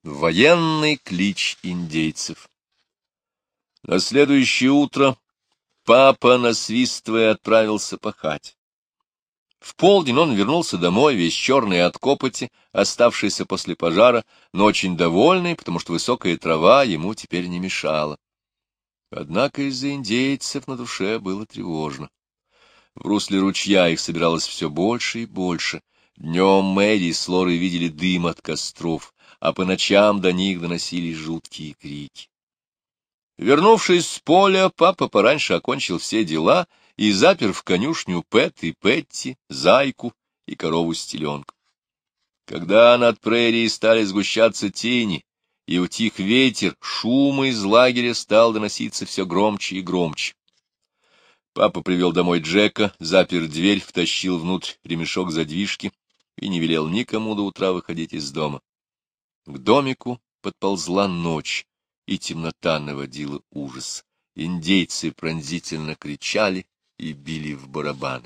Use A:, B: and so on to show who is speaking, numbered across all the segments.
A: Военный клич индейцев. На следующее утро папа, насвистывая, отправился пахать. В полдень он вернулся домой, весь черный от копоти, оставшийся после пожара, но очень довольный, потому что высокая трава ему теперь не мешала. Однако из-за индейцев на душе было тревожно. В русле ручья их собиралось все больше и больше. Днем Мэри с Лорой видели дым от костров, а по ночам до них доносились жуткие крики. Вернувшись с поля, папа пораньше окончил все дела и запер в конюшню Пэт и Петти, Зайку и корову с теленком. Когда над прерией стали сгущаться тени и утих ветер, шум из лагеря стал доноситься все громче и громче. Папа привел домой Джека, запер дверь, втащил внутрь ремешок задвижки и не велел никому до утра выходить из дома. К домику подползла ночь, и темнота наводила ужас. Индейцы пронзительно кричали и били в барабаны.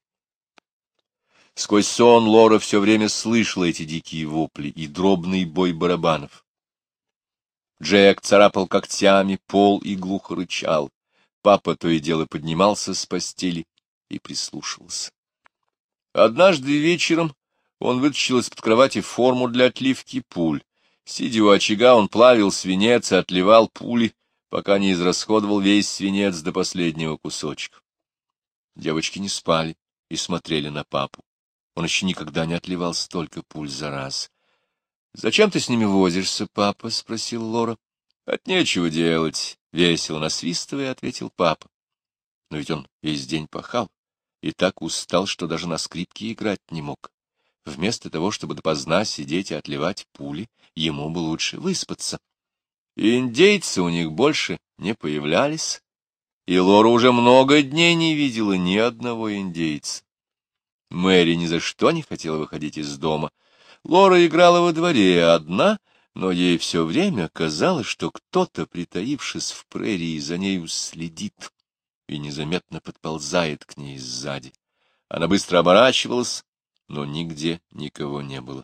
A: Сквозь сон Лора все время слышала эти дикие вопли и дробный бой барабанов. Джек царапал когтями пол и глухо рычал. Папа то и дело поднимался с постели и прислушивался. Однажды вечером он вытащил из-под кровати форму для отливки пуль. Сидя у очага, он плавил свинец и отливал пули, пока не израсходовал весь свинец до последнего кусочка. Девочки не спали и смотрели на папу. Он еще никогда не отливал столько пуль за раз. — Зачем ты с ними возишься, папа? — спросил Лора. — От нечего делать, — весело насвистывая, ответил папа. Но ведь он весь день пахал и так устал, что даже на скрипке играть не мог. Вместо того, чтобы допоздна сидеть и отливать пули, ему бы лучше выспаться. И индейцы у них больше не появлялись, и Лора уже много дней не видела ни одного индейца. Мэри ни за что не хотела выходить из дома. Лора играла во дворе одна, но ей все время казалось, что кто-то, притаившись в прерии, за нею следит и незаметно подползает к ней сзади. Она быстро оборачивалась, но нигде никого не было.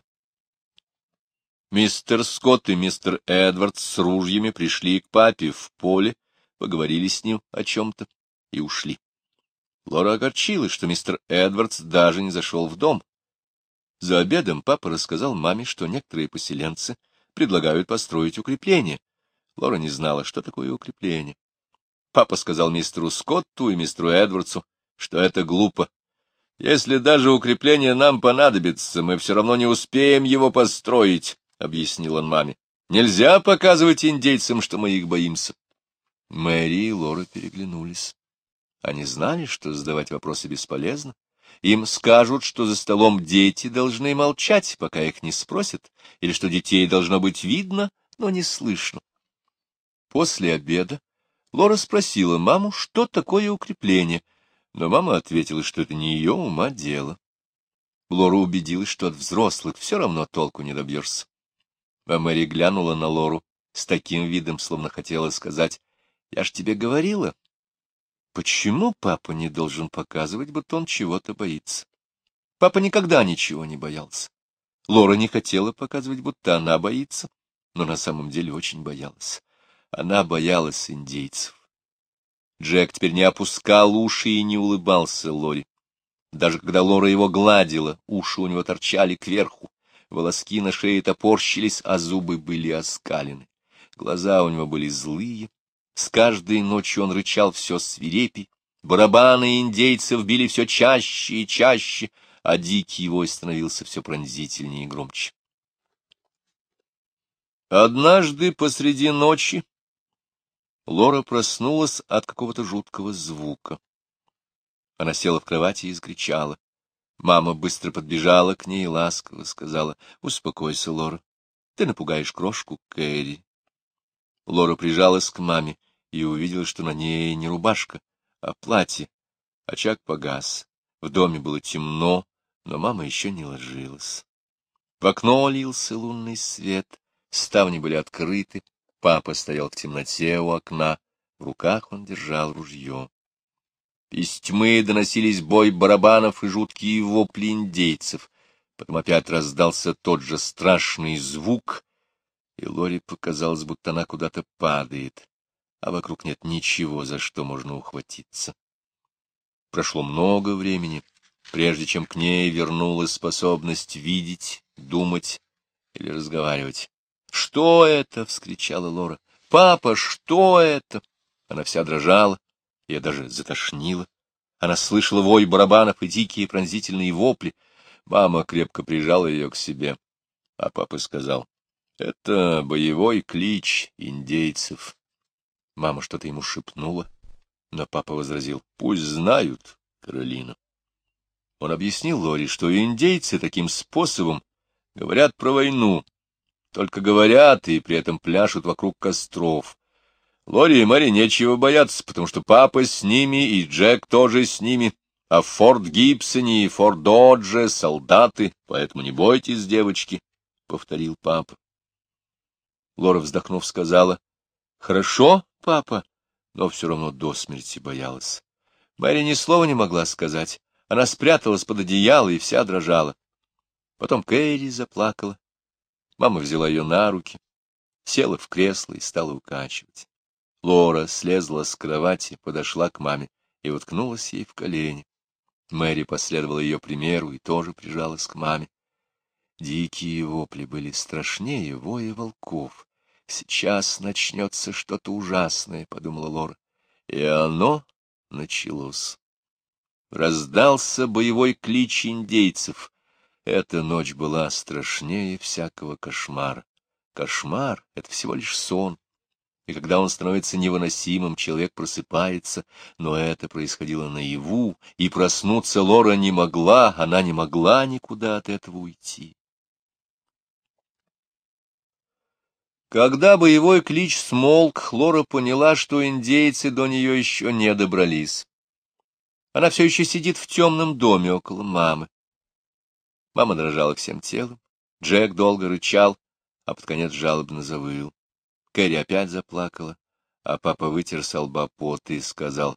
A: Мистер Скотт и мистер Эдвардс с ружьями пришли к папе в поле, поговорили с ним о чем-то и ушли. Лора огорчилась, что мистер Эдвардс даже не зашел в дом. За обедом папа рассказал маме, что некоторые поселенцы предлагают построить укрепление. Лора не знала, что такое укрепление. Папа сказал мистеру Скотту и мистеру Эдвардсу, что это глупо. «Если даже укрепление нам понадобится, мы все равно не успеем его построить», — объяснил он маме. «Нельзя показывать индейцам, что мы их боимся». Мэри и Лора переглянулись. Они знали, что задавать вопросы бесполезно. Им скажут, что за столом дети должны молчать, пока их не спросят, или что детей должно быть видно, но не слышно. После обеда Лора спросила маму, что такое укрепление, но мама ответила, что это не ее ума дело. Лора убедилась, что от взрослых все равно толку не добьешься. А Мэри глянула на Лору с таким видом, словно хотела сказать: «Я ж тебе говорила». Почему папа не должен показывать, будто он чего-то боится? Папа никогда ничего не боялся. Лора не хотела показывать, будто она боится, но на самом деле очень боялась. Она боялась индейцев. Джек теперь не опускал уши и не улыбался Лоре. Даже когда Лора его гладила, уши у него торчали кверху, волоски на шее топорщились, а зубы были оскалены. Глаза у него были злые. С каждой ночью он рычал все свирепей, барабаны индейцев били все чаще и чаще, а дикий вой становился все пронзительнее и громче. Однажды посреди ночи Лора проснулась от какого-то жуткого звука. Она села в кровати и закричала. Мама быстро подбежала к ней и ласково сказала: «Успокойся, Лора, ты напугаешь крошку Кэрри». Лора прижалась к маме и увидела, что на ней не рубашка, а платье. Очаг погас. В доме было темно, но мама еще не ложилась. В окно лился лунный свет, ставни были открыты, папа стоял в темноте у окна, в руках он держал ружье. Из тьмы доносились бой барабанов и жуткие вопли индейцев. Потом опять раздался тот же страшный звук, и Лоре показалось, будто она куда-то падает, а вокруг нет ничего, за что можно ухватиться. Прошло много времени, прежде чем к ней вернулась способность видеть, думать или разговаривать. «Что это?» — вскричала Лора. «Папа, что это?» Она вся дрожала, ее даже затошнило. Она слышала вой барабанов и дикие пронзительные вопли. Мама крепко прижала ее к себе, а папа сказал: «Это боевой клич индейцев». Мама что-то ему шепнула, но папа возразил: «Пусть знают, Каролина». Он объяснил Лоре, что индейцы таким способом говорят про войну, только говорят и при этом пляшут вокруг костров. Лоре и Мэри нечего бояться, потому что папа с ними и Джек тоже с ними, а в Форт Гибсоне и Форт Додже солдаты, поэтому не бойтесь, девочки, — повторил папа. Лора, вздохнув, сказала: «Хорошо, папа», но все равно до смерти боялась. Мэри ни слова не могла сказать. Она спряталась под одеяло и вся дрожала. Потом Кэрри заплакала. Мама взяла ее на руки, села в кресло и стала укачивать. Лора слезла с кровати, подошла к маме и уткнулась ей в колени. Мэри последовала ее примеру и тоже прижалась к маме. Дикие вопли были страшнее воя волков. «Сейчас начнется что-то ужасное», — подумала Лора. И оно началось. Раздался боевой клич индейцев. Эта ночь была страшнее всякого кошмара. Кошмар — это всего лишь сон. И когда он становится невыносимым, человек просыпается, но это происходило наяву, и проснуться Лора не могла, она не могла никуда от этого уйти. Когда боевой клич смолк, Лора поняла, что индейцы до нее еще не добрались. Она все еще сидит в темном доме около мамы. Мама дрожала всем телом, Джек долго рычал, а под конец жалобно завыл. Кэрри опять заплакала, а папа вытер со лба пот и сказал: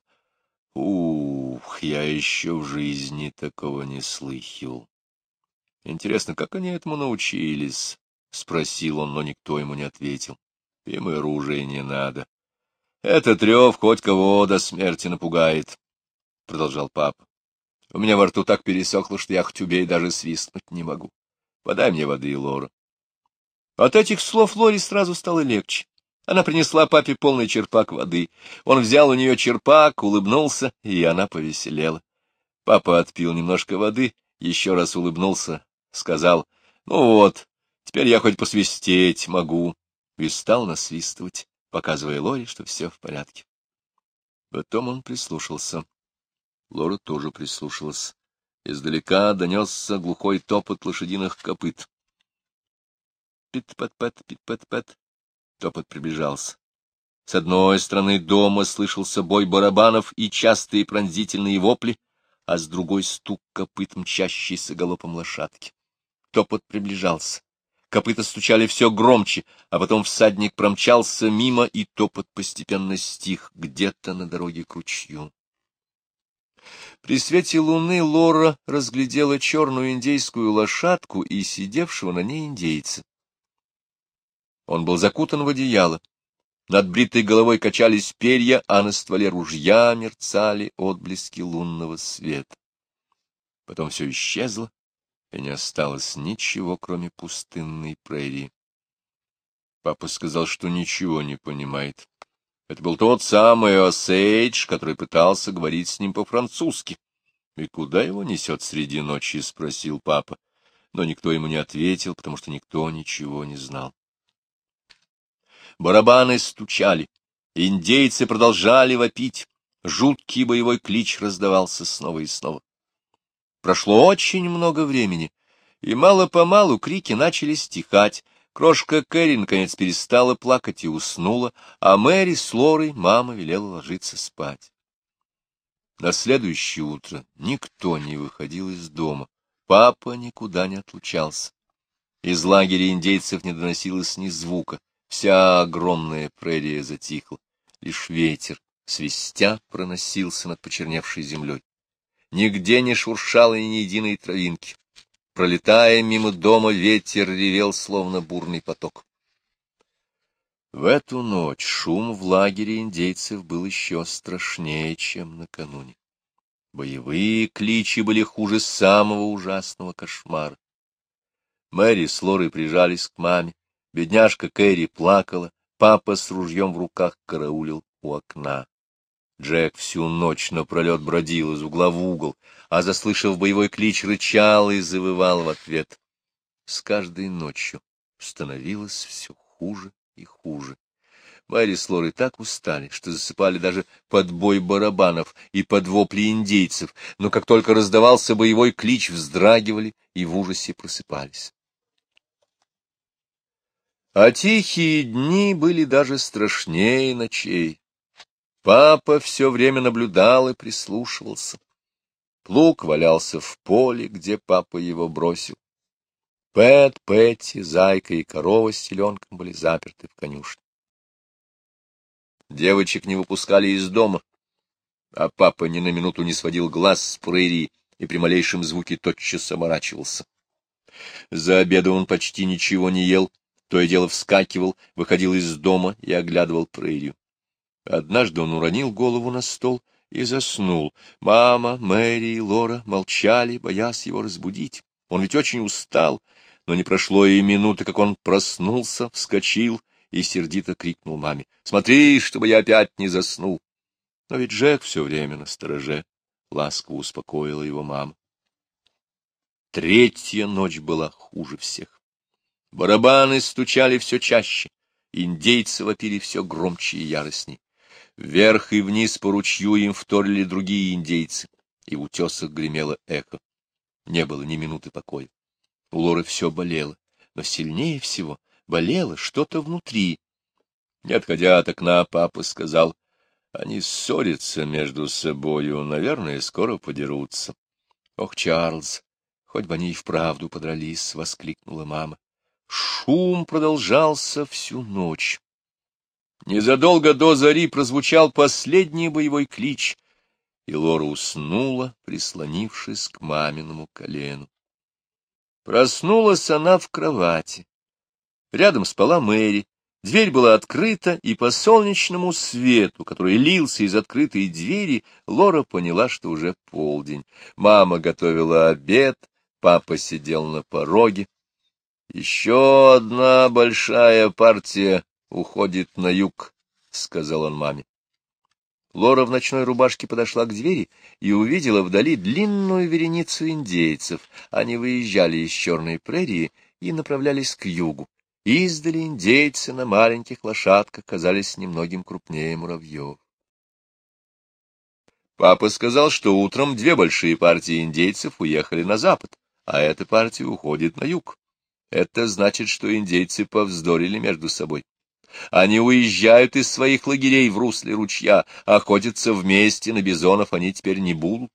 A: «Ух, я еще в жизни такого не слыхал». «Интересно, как они этому научились?» — спросил он, но никто ему не ответил. «Им и оружия не надо. Этот рев хоть кого до смерти напугает», — продолжал папа. «У меня во рту так пересохло, что я хоть убей, даже свистнуть не могу. Подай мне воды, Лора». От этих слов Лоре сразу стало легче. Она принесла папе полный черпак воды. Он взял у нее черпак, улыбнулся, и она повеселела. Папа отпил немножко воды, еще раз улыбнулся, сказал: «Ну вот, теперь я хоть посвистеть могу», и стал насвистывать, показывая Лоре, что все в порядке. Потом он прислушался. Лора тоже прислушалась. Издалека донесся глухой топот лошадиных копыт. Пит-пат-пат, пит-пат-пат. Топот приближался. С одной стороны дома слышался бой барабанов и частые пронзительные вопли, а с другой — стук копыт мчащейся галопом лошадки. Топот приближался. Копыта стучали все громче, а потом всадник промчался мимо, и топот постепенно стих где-то на дороге к ручью. При свете луны Лора разглядела черную индейскую лошадку и сидевшего на ней индейца. Он был закутан в одеяло. Над бритой головой качались перья, а на стволе ружья мерцали отблески лунного света. Потом все исчезло, и не осталось ничего, кроме пустынной прерии. Папа сказал, что ничего не понимает. Это был тот самый Осейдж, который пытался говорить с ним по-французски. — И куда его несет среди ночи? — спросил папа. Но никто ему не ответил, потому что никто ничего не знал. Барабаны стучали, индейцы продолжали вопить, жуткий боевой клич раздавался снова и снова. Прошло очень много времени, и мало-помалу крики начали стихать. Крошка Кэрри наконец перестала плакать и уснула, а Мэри с Лорой мама велела ложиться спать. На следующее утро никто не выходил из дома, папа никуда не отлучался. Из лагеря индейцев не доносилось ни звука. Вся огромная прерия затихла, лишь ветер, свистя, проносился над почерневшей землей. Нигде не шуршало ни единой травинки. Пролетая мимо дома, ветер ревел, словно бурный поток. В эту ночь шум в лагере индейцев был еще страшнее, чем накануне. Боевые кличи были хуже самого ужасного кошмара. Мэри с Лорой прижались к маме, бедняжка Кэрри плакала, папа с ружьем в руках караулил у окна. Джек всю ночь напролет бродил из угла в угол, а, заслышав боевой клич, рычал и завывал в ответ. С каждой ночью становилось все хуже и хуже. Мэри с Лорой так устали, что засыпали даже под бой барабанов и под вопли индейцев, но как только раздавался боевой клич, вздрагивали и в ужасе просыпались. А тихие дни были даже страшнее ночей. Папа все время наблюдал и прислушивался. Плуг валялся в поле, где папа его бросил. Пэт, Петти, Зайка и корова с теленком были заперты в конюшне. Девочек не выпускали из дома, а папа ни на минуту не сводил глаз с прерии и при малейшем звуке тотчас оборачивался. За обедом он почти ничего не ел, то и дело вскакивал, выходил из дома и оглядывал прерию. Однажды он уронил голову на стол и заснул. Мама, Мэри и Лора молчали, боясь его разбудить. Он ведь очень устал, но не прошло и минуты, как он проснулся, вскочил и сердито крикнул маме: «Смотри, чтобы я опять не заснул!» Но ведь Джек все время настороже, ласково успокоила его мама. Третья ночь была хуже всех. Барабаны стучали все чаще, индейцы вопили все громче и яростней. Вверх и вниз по ручью им вторили другие индейцы, и в утесах гремело эхо. Не было ни минуты покоя. У Лоры все болело, но сильнее всего болело что-то внутри. Не отходя от окна, папа сказал: «Они ссорятся между собою, наверное, скоро подерутся». «Ох, Чарльз, хоть бы они и вправду подрались!» — воскликнула мама. Шум продолжался всю ночь. Незадолго до зари прозвучал последний боевой клич, и Лора уснула, прислонившись к маминому колену. Проснулась она в кровати. Рядом спала Мэри. Дверь была открыта, и по солнечному свету, который лился из открытой двери, Лора поняла, что уже полдень. Мама готовила обед, папа сидел на пороге. «Еще одна большая партия уходит на юг», — сказал он маме. Лора в ночной рубашке подошла к двери и увидела вдали длинную вереницу индейцев. Они выезжали из Черной прерии и направлялись к югу. Издали индейцы на маленьких лошадках казались немногим крупнее муравьев. Папа сказал, что утром две большие партии индейцев уехали на запад, а эта партия уходит на юг. Это значит, что индейцы повздорили между собой. Они уезжают из своих лагерей в русле ручья, охотятся вместе на бизонов они теперь не будут.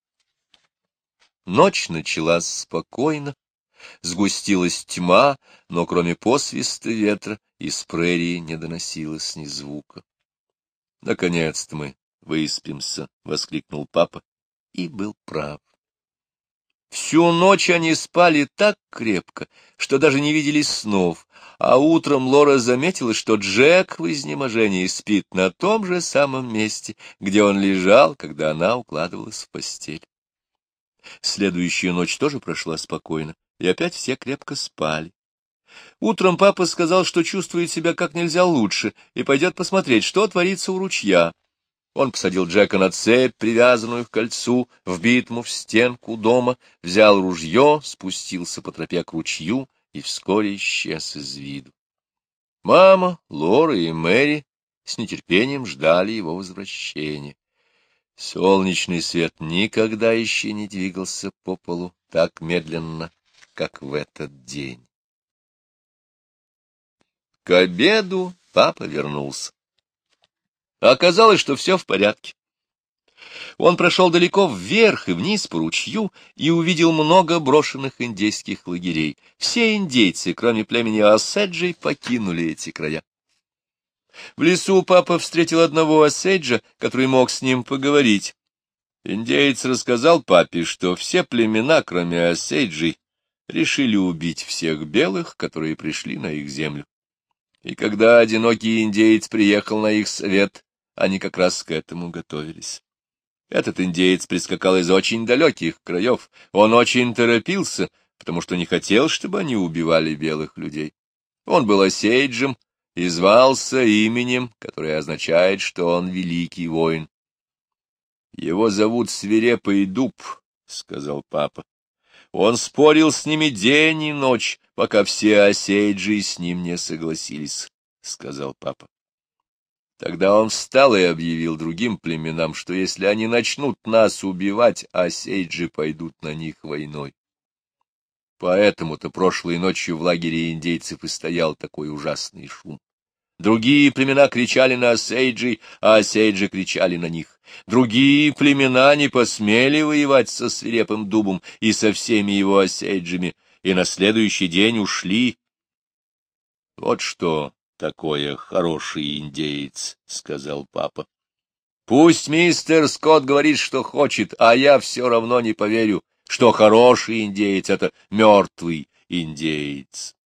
A: Ночь началась спокойно, сгустилась тьма, но кроме посвиста ветра из прерии не доносилось ни звука. «Наконец-то мы выспимся!» — воскликнул папа и был прав. Всю ночь они спали так крепко, что даже не видели снов, а утром Лора заметила, что Джек в изнеможении спит на том же самом месте, где он лежал, когда она укладывалась в постель. Следующая ночь тоже прошла спокойно, и опять все крепко спали. Утром папа сказал, что чувствует себя как нельзя лучше, и пойдет посмотреть, что творится у ручья. Он посадил Джека на цепь, привязанную к кольцу, вбитому в стенку дома, взял ружье, спустился по тропе к ручью и вскоре исчез из виду. Мама, Лора и Мэри с нетерпением ждали его возвращения. Солнечный свет никогда еще не двигался по полу так медленно, как в этот день. К обеду папа вернулся. Оказалось, что все в порядке. Он прошел далеко вверх и вниз по ручью и увидел много брошенных индейских лагерей. Все индейцы, кроме племени Оседжей, покинули эти края. В лесу папа встретил одного Оседжа, который мог с ним поговорить. Индеец рассказал папе, что все племена, кроме Оседжей, решили убить всех белых, которые пришли на их землю. И когда одинокий индеец приехал на их совет, они как раз к этому готовились. Этот индеец прискакал из очень далеких краев. Он очень торопился, потому что не хотел, чтобы они убивали белых людей. Он был осейджем и звался именем, которое означает, что он великий воин. — Его зовут Свирепый Дуб, — сказал папа. Он спорил с ними день и ночь, пока все осейджи с ним не согласились, — сказал папа. Тогда он встал и объявил другим племенам, что если они начнут нас убивать, осейджи пойдут на них войной. Поэтому-то прошлой ночью в лагере индейцев и стоял такой ужасный шум. Другие племена кричали на осейджи, а осейджи кричали на них. Другие племена не посмели воевать со Свирепым Дубом и со всеми его осейджами, и на следующий день ушли. — Вот что такое хороший индеец, — сказал папа. — Пусть мистер Скотт говорит, что хочет, а я все равно не поверю, что хороший индеец — это мертвый индеец.